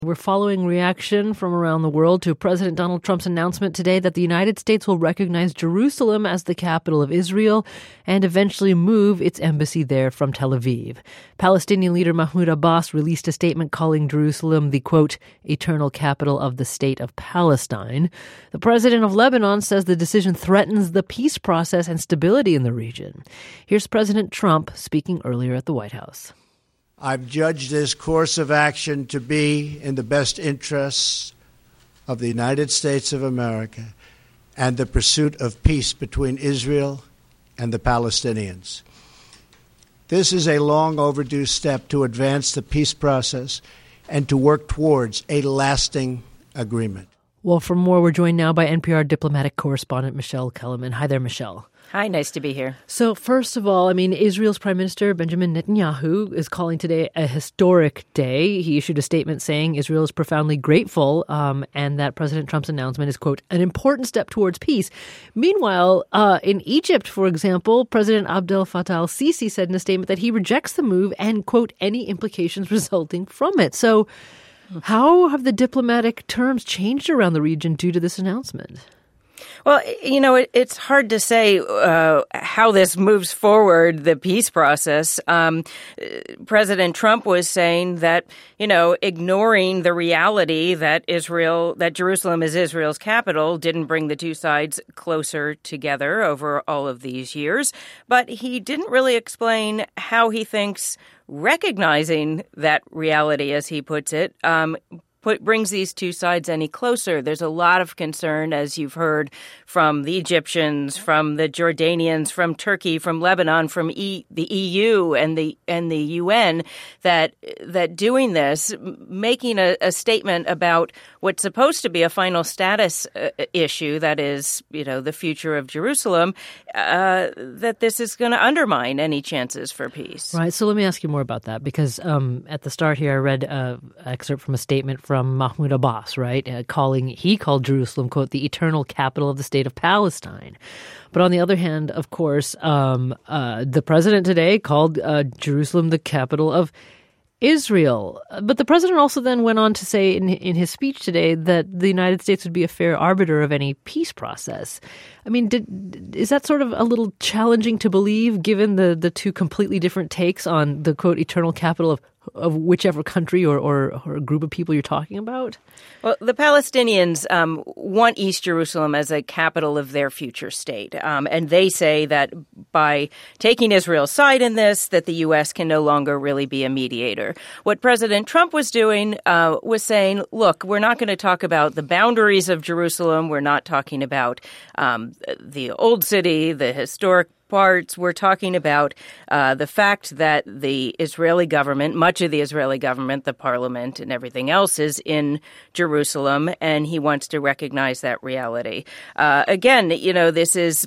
We're following reaction from around the world to President Donald Trump's announcement today that the United States will recognize Jerusalem as the capital of Israel and eventually move its embassy there from Tel Aviv. Palestinian leader Mahmoud Abbas released a statement calling Jerusalem the, quote, eternal capital of the state of Palestine. The president of Lebanon says the decision threatens the peace process and stability in the region. Here's President Trump speaking earlier at the White House. I've judged this course of action to be in the best interests of the United States of America and the pursuit of peace between Israel and the Palestinians. This is a long overdue step to advance the peace process and to work towards a lasting agreement. Well, for more, we're joined now by NPR diplomatic correspondent Michelle Kellerman. Hi there, Michelle. Hi, nice to be here. So first of all, Israel's Prime Minister Benjamin Netanyahu is calling today a historic day. He issued a statement saying Israel is profoundly grateful and that President Trump's announcement is, quote, an important step towards peace. Meanwhile, in Egypt, for example, President Abdel Fattah al-Sisi said in a statement that he rejects the move and, quote, any implications resulting from it. So how have the diplomatic terms changed around the region due to this announcement? Well, it's hard to say how this moves forward, the peace process. President Trump was saying that, ignoring the reality that Jerusalem is Israel's capital didn't bring the two sides closer together over all of these years. But he didn't really explain how he thinks recognizing that reality, as he puts it, brings these two sides any closer. There's a lot of concern, as you've heard, from the Egyptians, from the Jordanians, from Turkey, from Lebanon, from the EU and the UN, that doing this, making a statement about what's supposed to be a final status issue, that is, the future of Jerusalem, that this is going to undermine any chances for peace. Right. So let me ask you more about that, because at the start here, I read an excerpt from a statement from Mahmoud Abbas, right? He called Jerusalem, quote, the eternal capital of the state of Palestine. But on the other hand, of course, the president today called Jerusalem the capital of Israel. But the president also then went on to say in his speech today that the United States would be a fair arbiter of any peace process. Is that sort of a little challenging to believe, given the two completely different takes on the, quote, eternal capital of whichever country or a group of people you're talking about? Well, the Palestinians want East Jerusalem as a capital of their future state. And they say that by taking Israel's side in this, that the U.S. can no longer really be a mediator. What President Trump was doing was saying, look, we're not going to talk about the boundaries of Jerusalem. We're not talking about the old city, the historic parts. We're talking about the fact that the Israeli government, much of the Israeli government, the parliament and everything else is in Jerusalem, and he wants to recognize that reality. Again, this is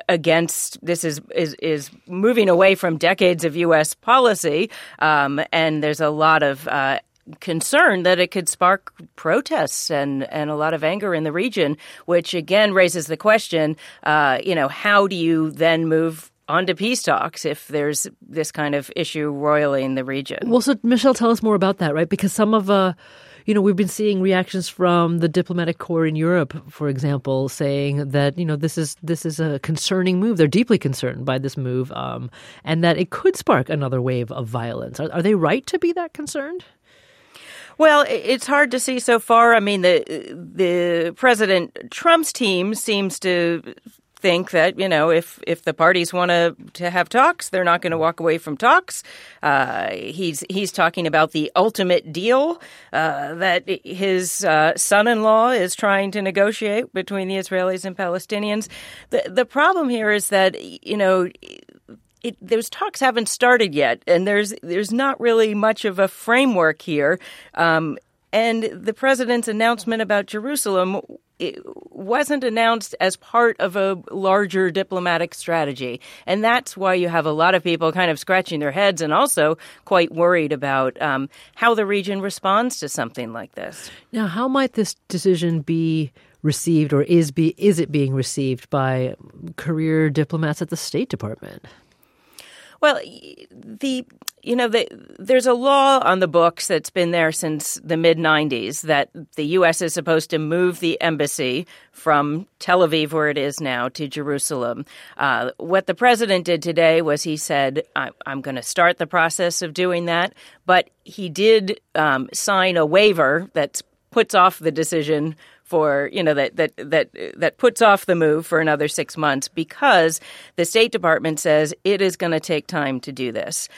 moving away from decades of U.S. policy, and there's a lot of concern that it could spark protests and a lot of anger in the region, which again raises the question, how do you then move on to peace talks if there's this kind of issue roiling the region? Well, so Michelle, tell us more about that, right? Because some of we've been seeing reactions from the diplomatic corps in Europe, for example, saying that, this is a concerning move. They're deeply concerned by this move, and that it could spark another wave of violence. Are they right to be that concerned? Well, it's hard to see so far. The President Trump's team seems to think that, if the parties want to have talks, they're not going to walk away from talks. He's talking about the ultimate deal that his son-in-law is trying to negotiate between the Israelis and Palestinians. The problem here is that, those talks haven't started yet, and there's not really much of a framework here. And the president's announcement about Jerusalem, it wasn't announced as part of a larger diplomatic strategy. And that's why you have a lot of people kind of scratching their heads and also quite worried about how the region responds to something like this. Now, how might this decision be received, or is it being received by career diplomats at the State Department? Well, there's a law on the books that's been there since the mid-'90s that the U.S. is supposed to move the embassy from Tel Aviv, where it is now, to Jerusalem. What the president did today was he said, I'm going to start the process of doing that, but he did sign a waiver that puts off the decision for, that puts off the move for another 6 months because the State Department says it is going to take time to do this.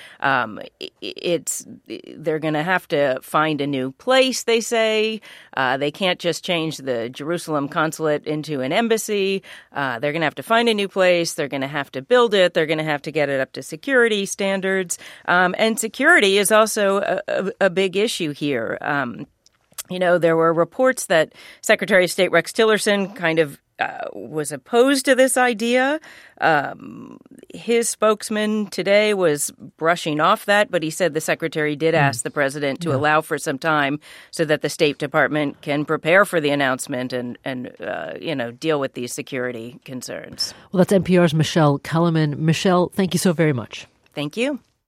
They're going to have to find a new place, they say. They can't just change the Jerusalem consulate into an embassy. They're going to have to find a new place. They're going to have to build it. They're going to have to get it up to security standards. And security is also a big issue here. There were reports that Secretary of State Rex Tillerson kind of was opposed to this idea. His spokesman today was brushing off that, but he said the secretary did ask the president to allow for some time so that the State Department can prepare for the announcement and deal with these security concerns. Well, that's NPR's Michelle Kellerman. Michelle, thank you so very much. Thank you.